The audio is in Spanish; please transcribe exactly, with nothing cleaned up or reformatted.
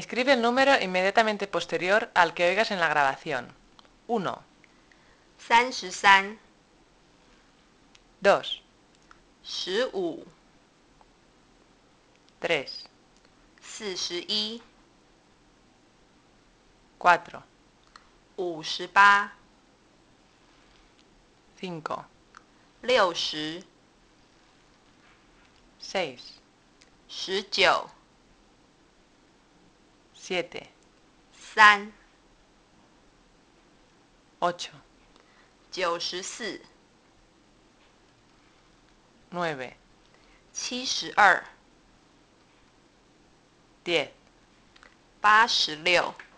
Escribe el número inmediatamente posterior al que oigas en la grabación. uno, 三十三、 dos, 十五、 tres, 四十一、 cuatro, 五十八、 cinco, 六十、 seis, 十九、 siete, 三、 ocho, 九十四、 nueve, 七十二、 diez. 八十六。